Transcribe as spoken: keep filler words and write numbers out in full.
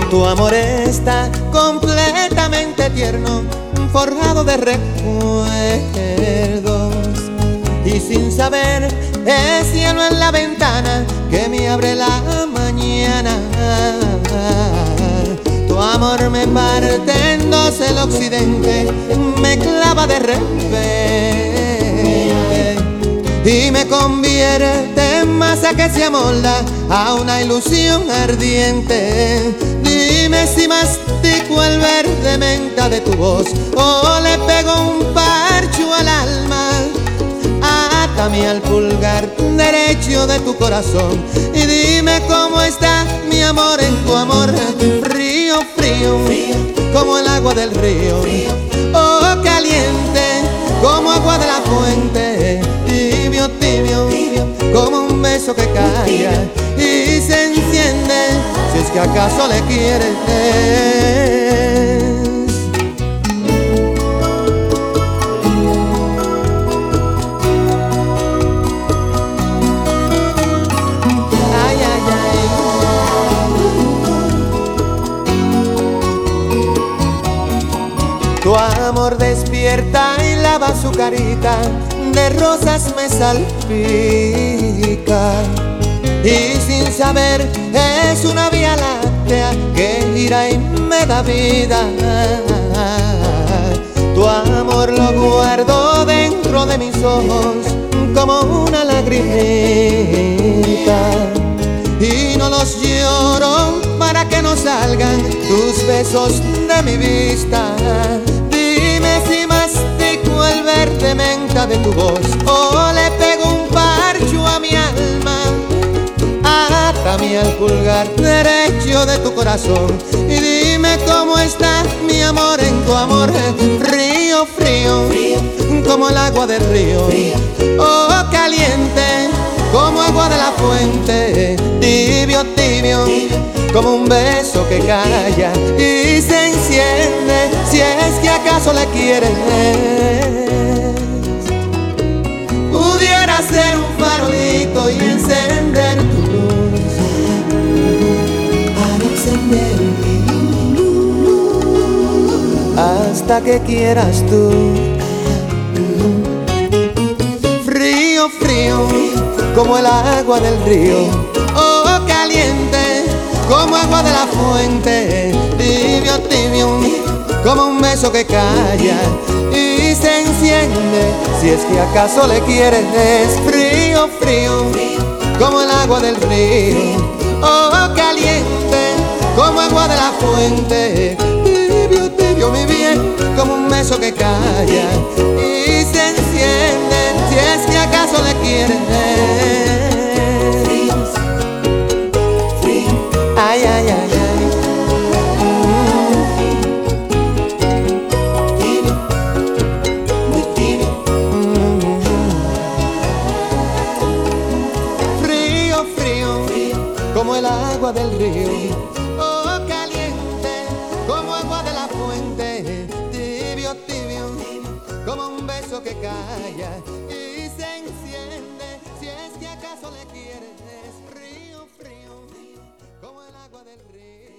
Tu amor está completamente tierno, forjado de recuerdos, y sin saber es cielo en la ventana que me abre la mañana. Tu amor me parte en dos el occidente, me clava de repente y me convierte en masa que se amolda a una ilusión ardiente. Dime si mastico el verde menta de tu voz o le pego un parcho al alma. Atame al pulgar derecho de tu corazón y dime cómo está mi amor en tu amor. Frío, frío, como el agua del río, oh caliente como agua de la fuente. Tibio, tibio, como un beso que calla y se enciende, si es que acaso le quieres. Ay, ay, ay. Tu amor despierta y lava su carita, de rosas me salpica, y sin saber es una vía láctea que gira y me da vida. Tu amor lo guardo dentro de mis ojos como una lagrimita, y no los lloro para que no salgan tus besos de mi vista. Dime si mastico el verde menta de tu voz o le pego un parcho a mi alma. Atame al pulgar derecho de tu corazón y dime cómo está mi amor en tu amor. Frío, frío, como el agua del río, oh caliente como agua de la fuente. Tibio, tibio, como un beso que calla y se enciende, si es que acaso le quieres. Pudiera ser un farolito y encender tu luz, para encender mi luz, hasta que quieras tú. Frío, frío, como el agua del río, oh caliente como agua de la fuente. Tibio, tibio, como un beso que calla y se enciende, si es que acaso le quieres. Frío, frío, como el agua del río, oh caliente como agua de la fuente. Tibio, tibio, mi bien, como un beso que calla y se enciende, si es que acaso le quieres. Ay, ay, ay, ay. Tibio, muy tibio. Frío, frío, como el agua del río, oh caliente como agua de la fuente. Tibio, tibio, como un beso que calla y se enciende, si es que acaso le quieres. Frío, frío, como el agua del río.